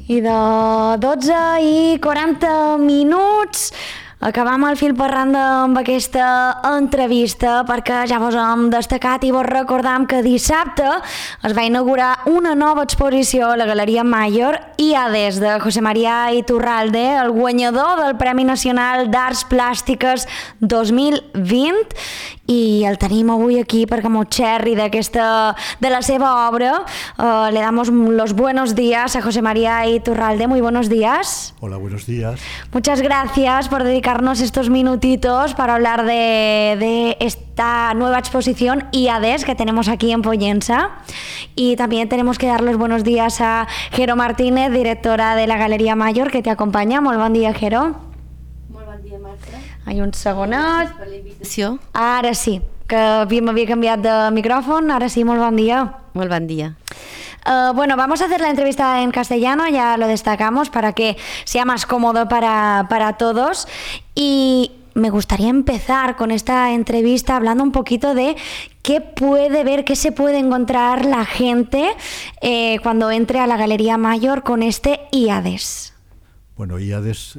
I de 12:40 acabam el fil per randa amb aquesta entrevista perquè ja vos hem destacat i vos recordam que dissabte es va inaugurar una nova exposició a la Galeria Mayor IADES de José María Iturralde, el guanyador del Premi Nacional d'Arts Plàstiques 2020, i el tenim avui aquí perquè mos xerri de la seva obra. Le damos los buenos días a José María Iturralde. Muy buenos días. Hola, buenos días. Muchas gracias por dedicarnos estos minutitos para hablar de esta nueva exposición IADES que tenemos aquí en Pollença. Y también tenemos que dar los buenos días a Jero Martínez, directora de la Galeria Mayor, que te acompaña. Molt bon dia, Jero. Molt bon dia, Marta. Hay un segonet. Per la invitació. Ara sí, que m'havia canviat de micrófono. Ahora sí, molt bon dia. Molt bon dia. Bueno, vamos a hacer la entrevista en castellano, ya lo destacamos para que sea más cómodo para todos. Y me gustaría empezar con esta entrevista hablando un poquito de qué puede ver, qué se puede encontrar la gente cuando entre a la Galería Mayor con este IADES. Bueno, IADES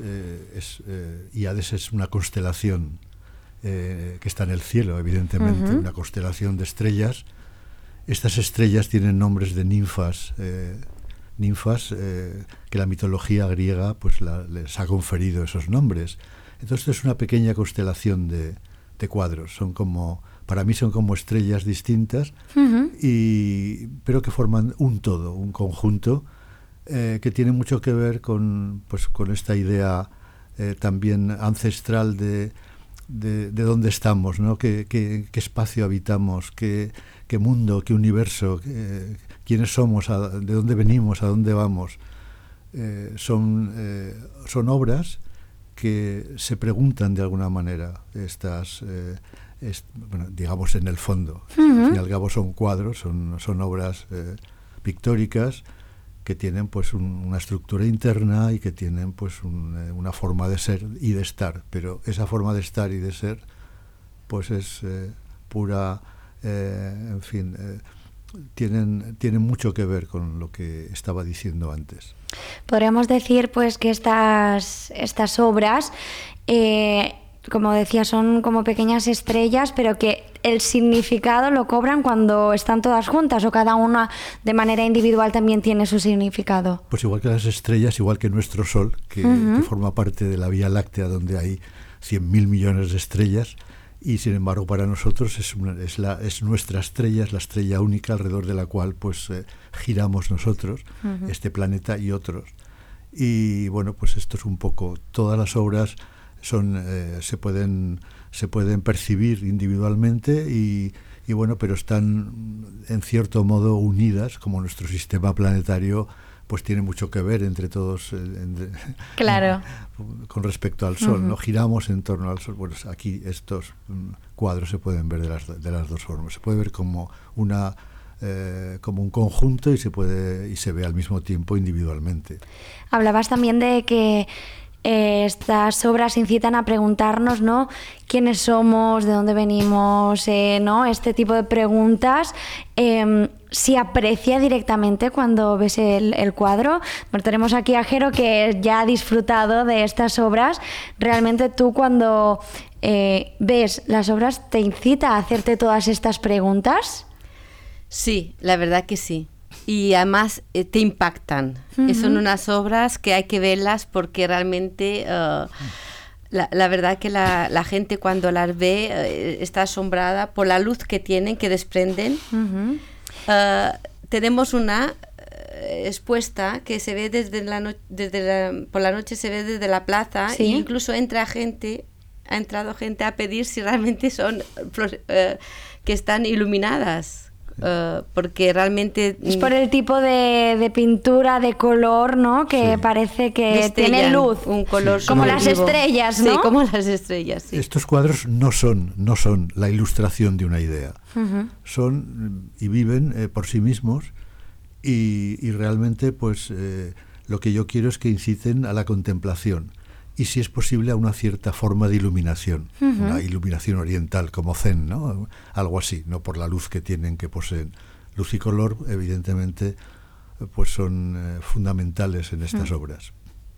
es una constelación que está en el cielo, evidentemente, una constelación de estrellas. Estas estrellas tienen nombres de ninfas, que la mitología griega pues les ha conferido esos nombres. Entonces es una pequeña constelación de cuadros. Para mí son como estrellas distintas, pero que forman un todo, un conjunto que tiene mucho que ver con esta idea también ancestral de dónde estamos, ¿no? ¿Qué espacio habitamos? ¿Qué mundo? ¿Qué universo? ¿Quiénes somos? ¿De dónde venimos? ¿A dónde vamos? Son obras que se preguntan de alguna manera, digamos en el fondo. Al fin y al cabo son cuadros, son obras pictóricas que tienen pues una estructura interna y que tienen pues una forma de ser y de estar, pero esa forma de estar y de ser pues es pura, tienen mucho que ver con lo que estaba diciendo antes. Podríamos decir pues que estas obras, como decía, son como pequeñas estrellas, pero que el significado lo cobran cuando están todas juntas, o cada una de manera individual también tiene su significado. Pues igual que las estrellas, igual que nuestro Sol, que forma parte de la Vía Láctea, donde hay 100.000 millones de estrellas, y sin embargo para nosotros es nuestra estrella, es la estrella única alrededor de la cual pues giramos nosotros, este planeta y otros. Y bueno, pues esto es un poco, todas las obras se pueden percibir individualmente y bueno, pero están en cierto modo unidas, como nuestro sistema planetario pues tiene mucho que ver entre todos, claro, con respecto al Sol, ¿no? Giramos en torno al Sol. Bueno, aquí estos cuadros se pueden ver de las dos formas. Se puede ver como un conjunto y se ve al mismo tiempo individualmente. Hablabas también de que estas obras incitan a preguntarnos, ¿no?, quiénes somos, de dónde venimos, ¿no?, este tipo de preguntas. ¿Se aprecia directamente cuando ves el cuadro? Bueno, tenemos aquí a Jero, que ya ha disfrutado de estas obras. ¿Realmente tú cuando ves las obras te incita a hacerte todas estas preguntas? Sí, la verdad que sí. Y además te impactan. Son unas obras que hay que verlas porque realmente la verdad que la gente cuando las ve está asombrada por la luz que tienen, que desprenden. Tenemos una expuesta que se ve por la noche, se ve desde la plaza. ¿Sí? E incluso ha entrado gente a pedir si realmente son que están iluminadas. Porque realmente es por el tipo de pintura, de color, ¿no?, que parece que tiene luz, un color como las estrellas, ¿no? Sí, como las estrellas, sí. Estos cuadros no son la ilustración de una idea, son y viven por sí mismos y realmente pues lo que yo quiero es que inciten a la contemplación y, si es posible, a una cierta forma de iluminación, una iluminación oriental como Zen, ¿no? Algo así, no por la luz que poseen. Luz y color, evidentemente, pues son fundamentales en estas obras.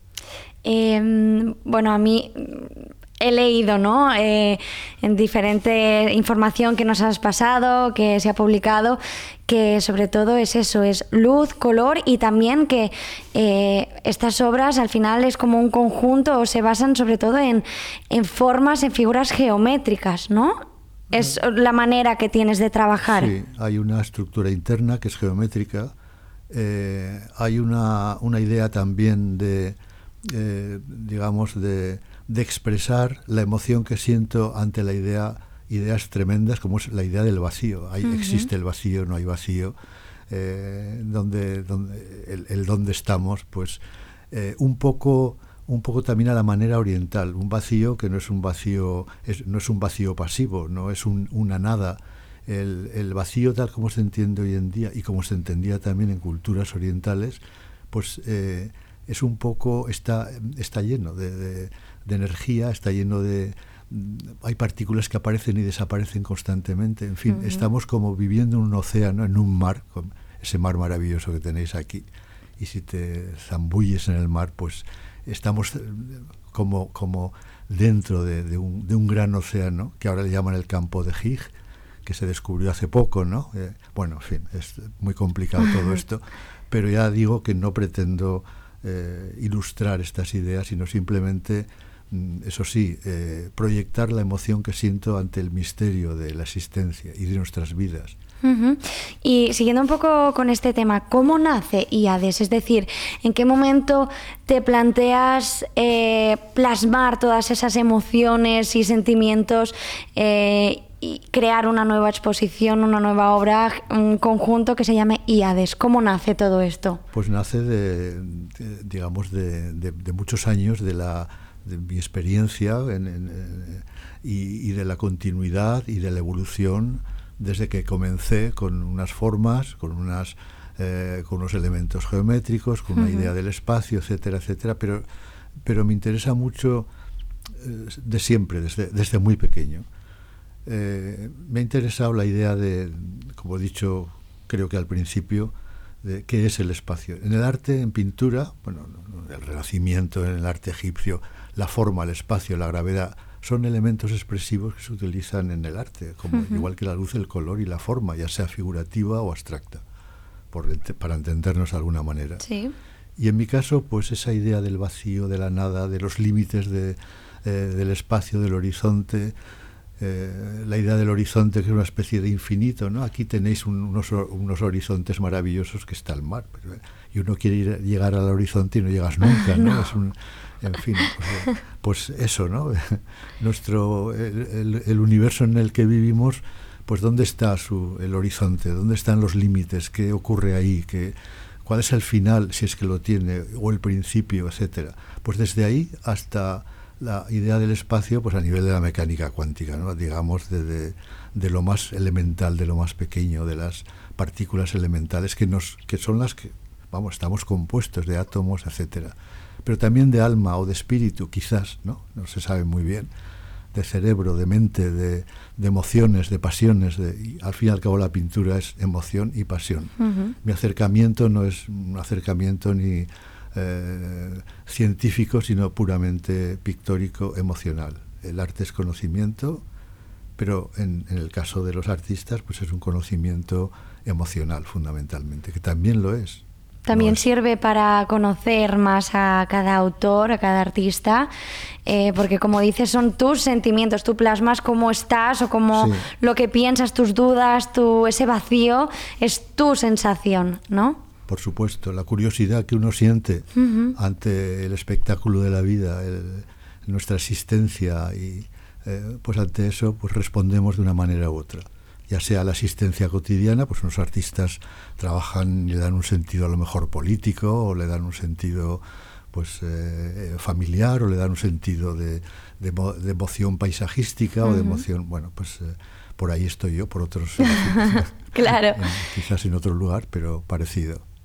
Bueno, a mí he leído, ¿no? En diferente información que nos has pasado, que se ha publicado, que sobre todo es eso, es luz, color, y también que estas obras al final es como un conjunto, o se basan sobre todo en formas, en figuras geométricas, ¿no? Es la manera que tienes de trabajar. Sí, hay una estructura interna que es geométrica, hay una idea también de, digamos, de expresar la emoción que siento ante la ideas tremendas, como es la idea del vacío. Existe el vacío, no hay vacío, donde dónde estamos, pues un poco también a la manera oriental, un vacío que no es un vacío, no es un vacío pasivo, no es una nada. El vacío tal como se entiende hoy en día y como se entendía también en culturas orientales, pues es un poco, está lleno de energía, está lleno de... Hay partículas que aparecen y desaparecen constantemente, en fin, estamos como viviendo en un océano, en un mar, ese mar maravilloso que tenéis aquí, y si te zambulles en el mar, pues estamos como dentro de un gran océano, que ahora le llaman el campo de Higgs, que se descubrió hace poco, ¿no? Bueno, en fin, es muy complicado todo esto, pero ya digo que no pretendo ilustrar estas ideas, sino simplemente, eso sí, proyectar la emoción que siento ante el misterio de la existencia y de nuestras vidas. Y siguiendo un poco con este tema, ¿cómo nace IADES? Es decir, ¿en qué momento te planteas plasmar todas esas emociones y sentimientos y crear una nueva exposición, una nueva obra, un conjunto que se llame IADES? ¿Cómo nace todo esto? Pues nace de muchos años de mi experiencia y de la continuidad y de la evolución desde que comencé con unas formas, con unos elementos geométricos, con una idea del espacio, etcétera, etcétera, pero me interesa mucho de siempre, desde muy pequeño. Me ha interesado la idea de, como he dicho, creo que al principio, de qué es el espacio. En el arte, en pintura, bueno, el Renacimiento, en el arte egipcio, la forma, el espacio, la gravedad, son elementos expresivos que se utilizan en el arte, como igual que la luz, el color y la forma, ya sea figurativa o abstracta, para entendernos de alguna manera. Sí. Y en mi caso, pues esa idea del vacío, de la nada, de los límites del espacio, del horizonte, la idea del horizonte que es una especie de infinito, ¿no? Aquí tenéis unos horizontes maravillosos que está el mar, y uno quiere llegar al horizonte y no llegas nunca, ¿no? Es en fin, pues eso, ¿no? El universo en el que vivimos, pues ¿dónde está el horizonte? ¿Dónde están los límites? ¿Qué ocurre ahí? ¿Cuál es el final, si es que lo tiene, o el principio, etcétera? Pues desde ahí hasta la idea del espacio, pues a nivel de la mecánica cuántica, ¿no? Digamos, de lo más elemental, de lo más pequeño, de las partículas elementales que son las que, vamos, estamos compuestos de átomos, etcétera. Pero también de alma o de espíritu, quizás, ¿no? No se sabe muy bien, de cerebro, de mente, de emociones, de pasiones, y al fin y al cabo la pintura es emoción y pasión. Mi acercamiento no es un acercamiento ni científico, sino puramente pictórico, emocional. El arte es conocimiento, pero en el caso de los artistas, pues es un conocimiento emocional fundamentalmente, que también lo es. También sirve para conocer más a cada autor, a cada artista, porque como dices, son tus sentimientos, tú plasmas cómo estás o cómo lo que piensas, tus dudas, ese vacío, es tu sensación, ¿no? Por supuesto, la curiosidad que uno siente ante el espectáculo de la vida, nuestra existencia, y pues ante eso pues respondemos de una manera u otra. Ya sea la asistencia cotidiana, pues unos artistas trabajan y le dan un sentido a lo mejor político, o le dan un sentido pues familiar, o le dan un sentido de emoción paisajística, o de emoción, bueno, pues por ahí estoy yo, por otros, claro. Quizás en otro lugar, pero parecido.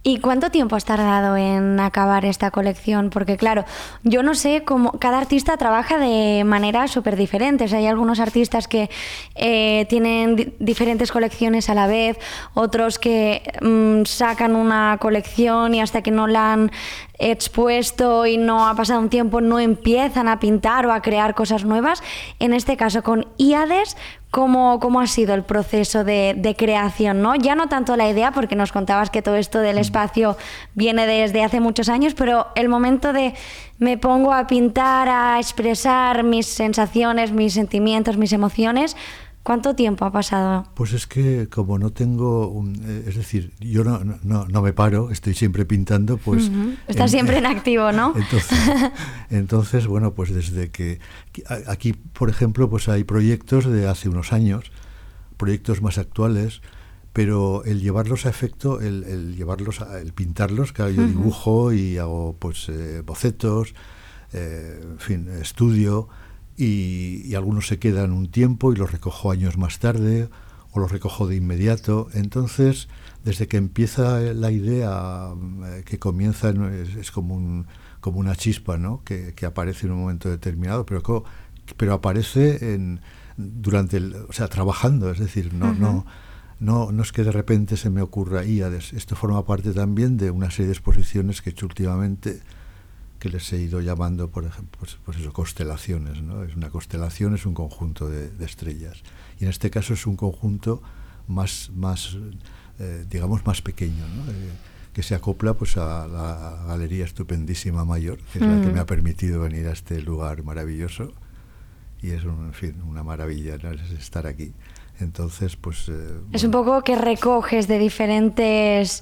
¿Y cuánto tiempo has tardado en acabar esta colección? Porque claro, yo no sé cómo cada artista trabaja de manera súper diferente. O sea, hay algunos artistas que tienen diferentes colecciones a la vez, otros que sacan una colección y hasta que no la han expuesto y no ha pasado un tiempo no empiezan a pintar o a crear cosas nuevas. En este caso con Íades, ¿cómo ha sido el proceso de creación, ¿no? Ya no tanto la idea, porque nos contabas que todo esto del espacio viene desde hace muchos años, pero el momento de me pongo a pintar, a expresar mis sensaciones, mis sentimientos, mis emociones. ¿Cuánto tiempo ha pasado? Pues es que como no tengo, es decir, yo no me paro, estoy siempre pintando, pues... Estás siempre en activo, ¿no? Entonces, bueno, pues desde que... Aquí, por ejemplo, pues hay proyectos de hace unos años, proyectos más actuales, pero el llevarlos a efecto, el pintarlos, claro, yo dibujo y hago pues bocetos, en fin, estudio... Y algunos se quedan un tiempo y los recojo años más tarde o los recojo de inmediato. Entonces, desde que empieza la idea, que comienza, es como una chispa, ¿no? que aparece en un momento determinado, pero aparece durante trabajando, es decir, no es que de repente se me ocurra Íades. Esto forma parte también de una serie de exposiciones que he hecho últimamente, que les he ido llamando, por ejemplo, pues eso, constelaciones, ¿no? Es una constelación, es un conjunto de estrellas. Y en este caso es un conjunto más pequeño, ¿no? Que se acopla pues a la galería estupendísima mayor, que es la que me ha permitido venir a este lugar maravilloso. Y es, una maravilla, ¿no? Es estar aquí. Entonces, pues... es un poco que recoges de diferentes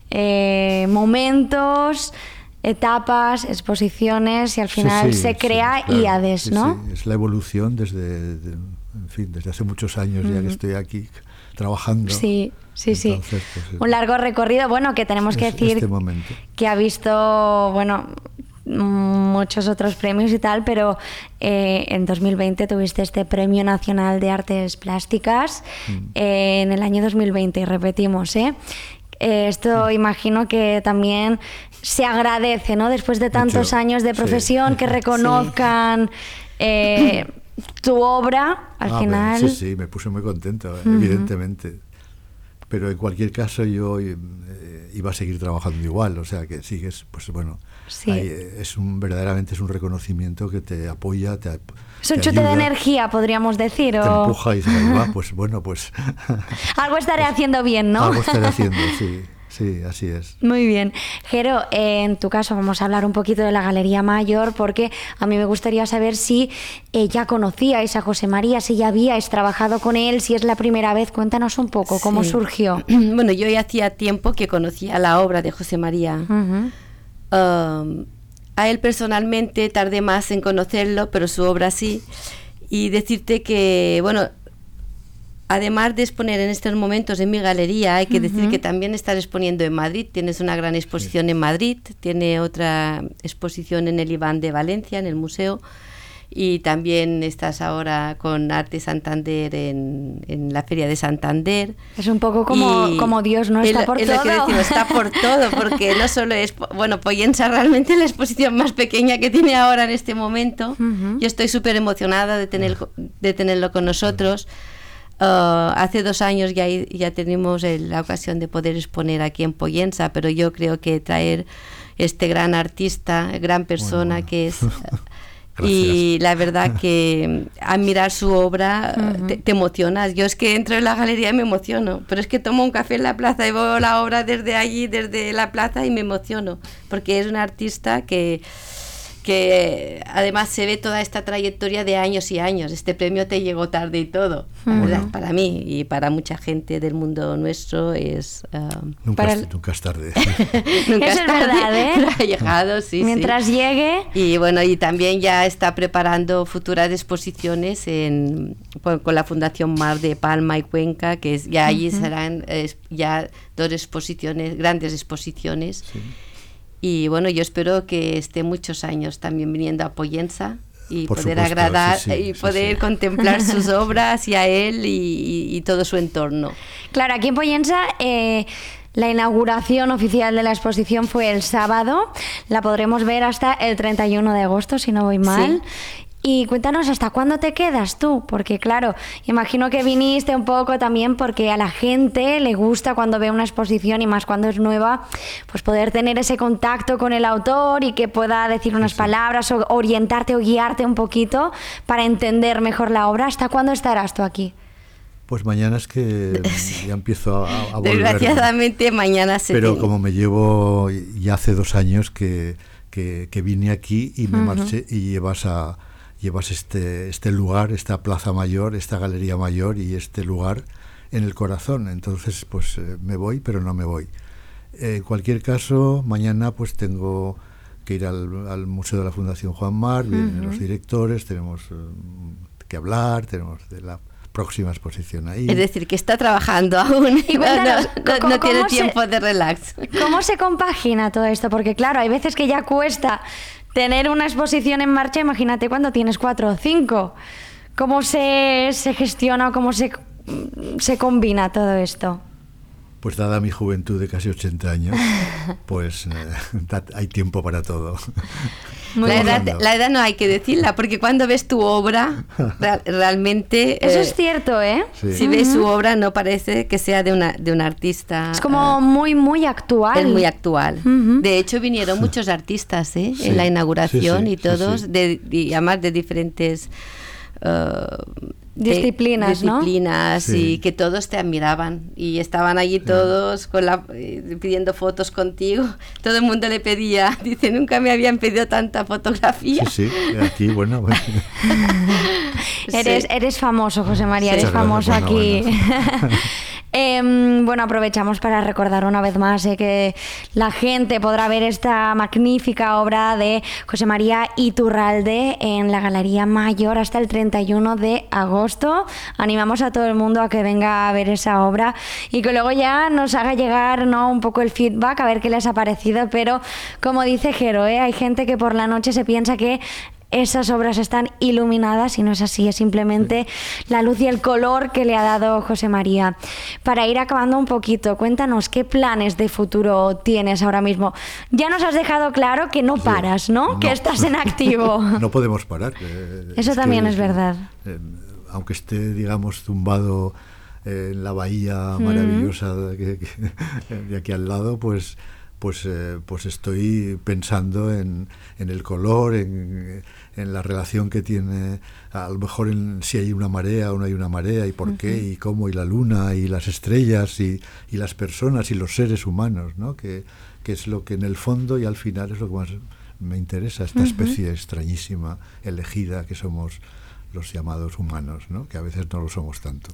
momentos, etapas, exposiciones y al final se crea claro, Íades, ¿no? Sí, es la evolución desde hace muchos años ya que estoy aquí trabajando. Sí. Entonces, pues, un largo recorrido, bueno, que tenemos que decir que ha visto, bueno, muchos otros premios y tal, pero en 2020 tuviste este Premio Nacional de Artes Plásticas, en el año 2020, y repetimos, esto imagino que también se agradece, ¿no? Después de tantos años de profesión, que reconozcan tu obra, al final... Sí, me puse muy contento, evidentemente. Pero en cualquier caso yo iba a seguir trabajando igual, o sea que sigues, pues bueno, verdaderamente es un reconocimiento que te apoya, es un chute de energía, podríamos decir. Te empuja y dices, va, pues bueno, pues... algo estaré haciendo bien, ¿no? Algo estaré haciendo, sí, así es. Muy bien. Jero, en tu caso vamos a hablar un poquito de la Galería Mayor, porque a mí me gustaría saber si ya conocíais a José María, si ya habíais trabajado con él, si es la primera vez. Cuéntanos un poco cómo surgió. Bueno, yo ya hacía tiempo que conocía la obra de José María. A él personalmente tardé más en conocerlo, pero su obra sí. Y decirte que, bueno, además de exponer en estos momentos en mi galería, hay que decir que también estás exponiendo en Madrid. Tienes una gran exposición en Madrid, tiene otra exposición en el Iván de Valencia, en el museo, y también estás ahora con Arte Santander en la Feria de Santander. Es un poco como Dios, ¿no? Está por todo. Lo que decimos, está por todo, porque no solo es... Bueno, Pollensa realmente es la exposición más pequeña que tiene ahora en este momento. Yo estoy súper emocionada de tenerlo con nosotros. Hace 2 años ya tenemos la ocasión de poder exponer aquí en Pollensa, pero yo creo que traer este gran artista, gran persona que es... Y la verdad que admirar su obra te emocionas. Yo es que entro en la galería y me emociono, pero es que tomo un café en la plaza y veo la obra desde allí, desde la plaza, y me emociono, porque es un artista que además se ve toda esta trayectoria de años y años. Este premio te llegó tarde y todo, ¿verdad? Para mí y para mucha gente del mundo nuestro es... Nunca es tarde. Nunca Eso es verdad, ¿eh? Pero ha llegado, sí. Mientras llegue... Y bueno, y también ya está preparando futuras exposiciones con la Fundación Mar de Palma y Cuenca, que ya allí serán ya 2 exposiciones, grandes exposiciones. Sí. Y bueno, yo espero que esté muchos años también viniendo a Pollensa y por poder supuesto, agradar y poder contemplar sus obras y a él y todo su entorno. Claro, aquí en Pollensa La inauguración oficial de la exposición fue el sábado. La podremos ver hasta el 31 de agosto, si no voy mal. Sí. Y cuéntanos, ¿hasta cuándo te quedas tú? Porque claro, imagino que viniste un poco también porque a la gente le gusta cuando ve una exposición y más cuando es nueva, pues poder tener ese contacto con el autor y que pueda decir unas palabras o orientarte o guiarte un poquito para entender mejor la obra. ¿Hasta cuándo estarás tú aquí? Pues mañana es que ya empiezo a volver. Desgraciadamente mañana se Pero como me llevo ya hace 2 años que vine aquí y me marché y llevas este lugar, esta plaza mayor, esta galería mayor y este lugar en el corazón. Entonces, pues me voy, pero no me voy. En cualquier caso, mañana pues tengo que ir al Museo de la Fundación Juan Mar, vienen los directores, tenemos que hablar, tenemos de la próxima exposición ahí. Es decir, que está trabajando aún y no tiene tiempo de relax. ¿Cómo se compagina todo esto? Porque claro, hay veces que ya cuesta tener una exposición en marcha, imagínate cuando tienes 4 o 5. ¿Cómo se gestiona o cómo se combina todo esto? Pues dada mi juventud de casi 80 años, pues hay tiempo para todo. La edad no hay que decirla, porque cuando ves tu obra, realmente... Eso es cierto, ¿eh? Sí. Si ves su obra, no parece que sea de un artista... Es como muy actual. Es muy actual. De hecho, vinieron muchos artistas en la inauguración y todos, y además de diferentes... disciplinas, ¿no? Sí. Y que todos te admiraban y estaban allí todos pidiendo fotos contigo. Todo el mundo le pedía, dice, nunca me habían pedido tanta fotografía. Sí, aquí, bueno. Eres famoso, José María, eres famoso aquí. Bueno, aprovechamos para recordar una vez más que la gente podrá ver esta magnífica obra de José María Iturralde en la Galería Mayor hasta el 31 de agosto. Animamos a todo el mundo a que venga a ver esa obra y que luego ya nos haga llegar, ¿no?, un poco el feedback, a ver qué les ha parecido, pero como dice Jero, hay gente que por la noche se piensa que esas obras están iluminadas y no es así, es simplemente la luz y el color que le ha dado José María. Para ir acabando un poquito, cuéntanos qué planes de futuro tienes ahora mismo. Ya nos has dejado claro que no paras, ¿no? Que estás en activo. No podemos parar. Eso también es verdad. Aunque esté, digamos, tumbado en la bahía maravillosa de aquí al lado, pues estoy pensando en el color, en la relación que tiene, a lo mejor en si hay una marea o no hay una marea, y por qué, y cómo, y la luna, y las estrellas, y las personas, y los seres humanos, ¿no? Que es lo que en el fondo y al final es lo que más me interesa, esta especie extrañísima, elegida, que somos los llamados humanos, ¿no? Que a veces no lo somos tanto.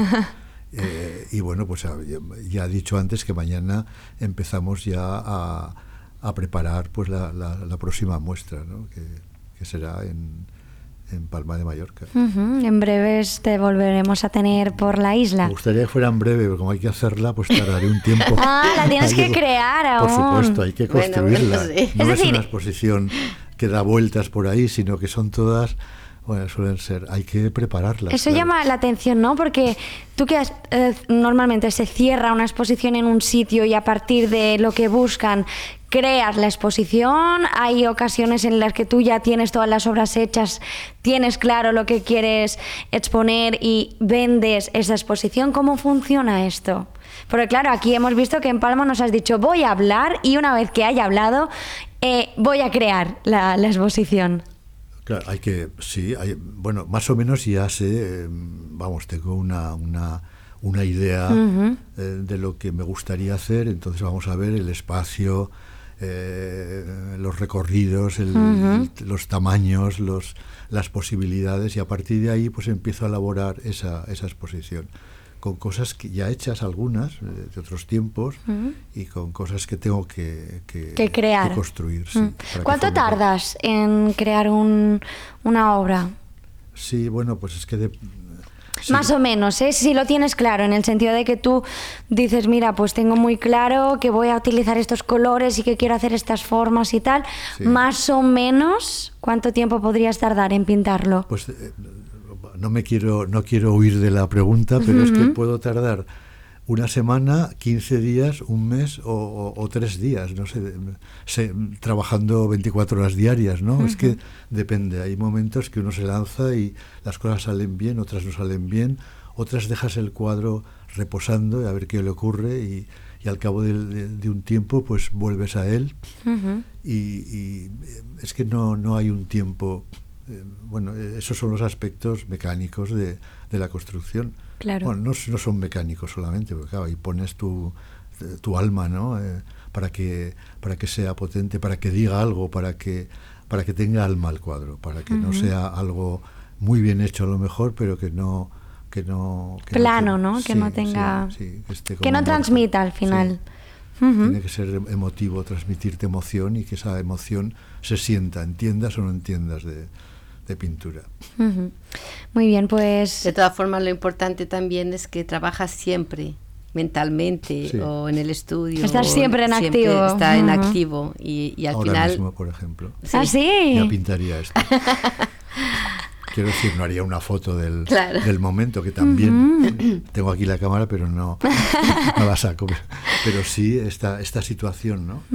Y bueno, pues ya he dicho antes que mañana empezamos ya a preparar pues la próxima muestra, ¿no? que será en Palma de Mallorca. En breves te volveremos a tener por la isla. Me gustaría que fuera en breve, pero como hay que hacerla, pues tardaré un tiempo. La tienes que crear aún. Por supuesto, hay que construirla. Bueno, sí. No es una exposición que da vueltas por ahí, sino que son todas... Bueno, suelen ser, hay que prepararlas. Eso llama la atención, ¿no? Porque tú que normalmente se cierra una exposición en un sitio y a partir de lo que buscan creas la exposición, hay ocasiones en las que tú ya tienes todas las obras hechas, tienes claro lo que quieres exponer y vendes esa exposición. ¿Cómo funciona esto? Porque claro, aquí hemos visto que en Palma nos has dicho voy a hablar y una vez que haya hablado voy a crear la exposición. Claro, bueno, más o menos ya sé, tengo una idea de lo que me gustaría hacer, entonces vamos a ver el espacio, los recorridos, los tamaños, las posibilidades, y a partir de ahí pues empiezo a elaborar esa exposición con cosas que ya hechas, algunas de otros tiempos, y con cosas que tengo que crear, que construir. Sí, ¿Cuánto tardas en crear una obra? Sí, bueno, pues es que sí. Más o menos, si lo tienes claro, en el sentido de que tú dices, mira, pues tengo muy claro que voy a utilizar estos colores y que quiero hacer estas formas y tal, más o menos, ¿cuánto tiempo podrías tardar en pintarlo? Pues no quiero huir de la pregunta, pero es que puedo tardar una semana, 15 días, un mes o 3 días, no sé, trabajando 24 horas diarias, ¿no? Es que depende, hay momentos que uno se lanza y las cosas salen bien, otras no salen bien, otras dejas el cuadro reposando y a ver qué le ocurre y al cabo de un tiempo pues vuelves a él y es que no hay un tiempo. Bueno, esos son los aspectos mecánicos de la construcción. Claro. Bueno, no son mecánicos solamente, porque claro, ahí pones tu alma, ¿no? Para que sea potente, para que diga algo, para que tenga alma el cuadro, para que no sea algo muy bien hecho a lo mejor, pero que no plano, ¿no? Sí, que no tenga... Sí, que no transmita al final. Sí. Tiene que ser emotivo, transmitirte emoción y que esa emoción se sienta, entiendas o no entiendas de pintura. Muy bien, pues... De todas formas, lo importante también es que trabajas siempre mentalmente o en el estudio. Estás siempre en activo. Está en activo y al ahora final... Ahora mismo, por ejemplo. ¿Ah, sí? Ya pintaría esto. Quiero decir, no haría una foto del momento, que también tengo aquí la cámara, pero no la saco. Pero sí esta situación, ¿no?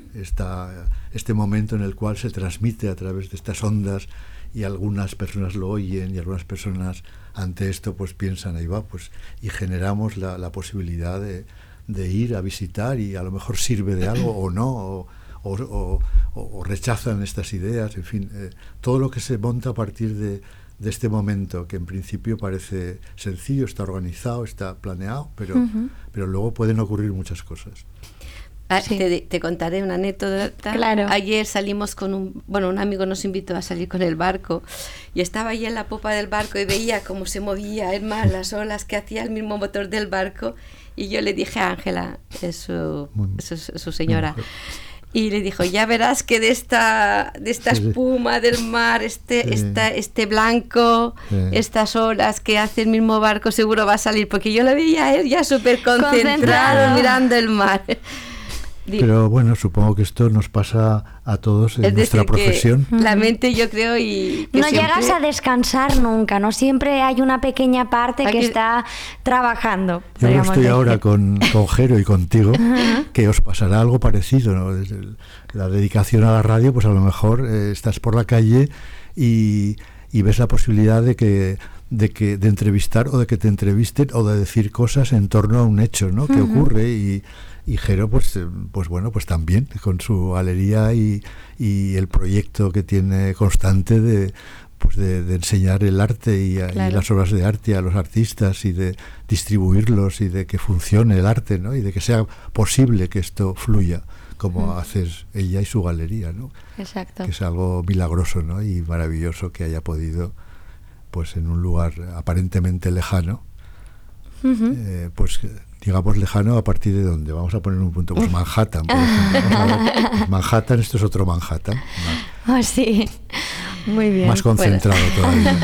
Este momento en el cual se transmite a través de estas ondas y algunas personas lo oyen y algunas personas ante esto pues piensan, ahí va, pues y generamos la posibilidad de ir a visitar y a lo mejor sirve de algo o no, o rechazan estas ideas, en fin, todo lo que se monta a partir de este momento, que en principio parece sencillo, está organizado, está planeado, pero luego pueden ocurrir muchas cosas. Sí. Te contaré una anécdota. Claro. Ayer salimos con un amigo nos invitó a salir con el barco y estaba ahí en la popa del barco y veía cómo se movía el mar, las olas que hacía el mismo motor del barco, y yo le dije a Ángela, es su señora, y le dijo, ya verás que de esta espuma del mar, este blanco, estas olas que hace el mismo barco, seguro va a salir, porque yo lo veía a él ya súper concentrado mirando el mar. Pero bueno, supongo que esto nos pasa a todos en nuestra profesión. La mente, yo creo, y que no llegas a descansar nunca, no siempre hay una pequeña parte que está trabajando. Yo estoy ahora con Jero y contigo, que os pasará algo parecido, ¿no? Desde la dedicación a la radio, pues a lo mejor estás por la calle y ves la posibilidad de entrevistar o de que te entrevisten o de decir cosas en torno a un hecho, ¿no? Que ocurre y Jero, pues bueno, pues también con su galería y el proyecto que tiene constante de enseñar el arte y las obras de arte a los artistas y de distribuirlos y de que funcione el arte, ¿no? Y de que sea posible que esto fluya como hace ella y su galería, ¿no? Exacto. Que es algo milagroso, ¿no? Y maravilloso que haya podido, pues en un lugar aparentemente lejano, pues digamos lejano a partir de dónde. Vamos a poner un punto, pues Manhattan, por ejemplo. Pues Manhattan, esto es otro Manhattan. Ah, sí, muy bien. Más concentrado todavía.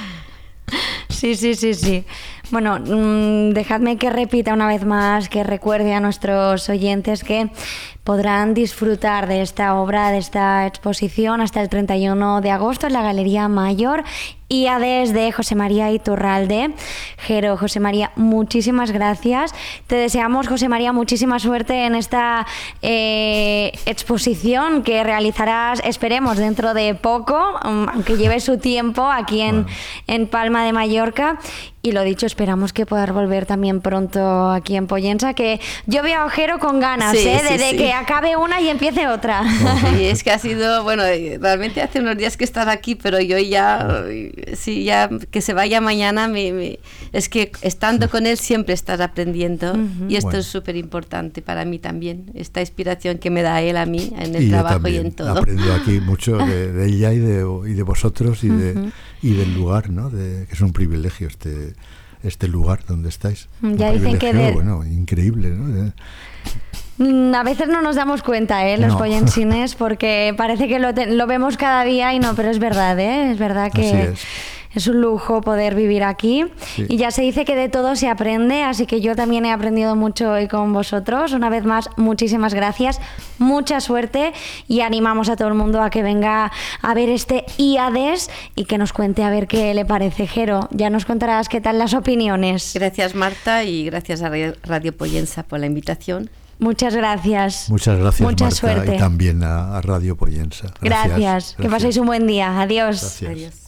Sí. Bueno, dejadme que repita una vez más, que recuerde a nuestros oyentes que podrán disfrutar de esta obra, de esta exposición hasta el 31 de agosto en la Galería Mayor y desde José María Iturralde. Jero, José María, muchísimas gracias. Te deseamos, José María, muchísima suerte en esta exposición que realizarás, esperemos, dentro de poco, aunque lleve su tiempo aquí en Palma de Mallorca. Y lo dicho, esperamos que puedas volver también pronto aquí en Pollensa, que yo veo a Jero con ganas, de que acabe una y empiece otra. Sí, es que ha sido, bueno, realmente hace unos días que estaba aquí, pero yo ya que se vaya mañana, es que estando con él siempre estás aprendiendo, y esto es súper importante para mí también, esta inspiración que me da él a mí en el trabajo y en todo. Aprendo aquí mucho de ella y de vosotros y del lugar, ¿no? Que es un privilegio este lugar donde estáis. Ya dicen que bueno, increíble, ¿no? A veces no nos damos cuenta, los pollensines, porque parece que lo vemos cada día y no, pero es verdad, es verdad que es un lujo poder vivir aquí. Sí. Y ya se dice que de todo se aprende, así que yo también he aprendido mucho hoy con vosotros. Una vez más, muchísimas gracias, mucha suerte y animamos a todo el mundo a que venga a ver este IADES y que nos cuente a ver qué le parece. Jero, ya nos contarás qué tal las opiniones. Gracias, Marta, y gracias a Radio Pollensa por la invitación. Muchas gracias. Muchas gracias, mucha Marta, suerte. y también a Radio Pollensa. Gracias. Que paséis un buen día. Adiós. Gracias. Adiós.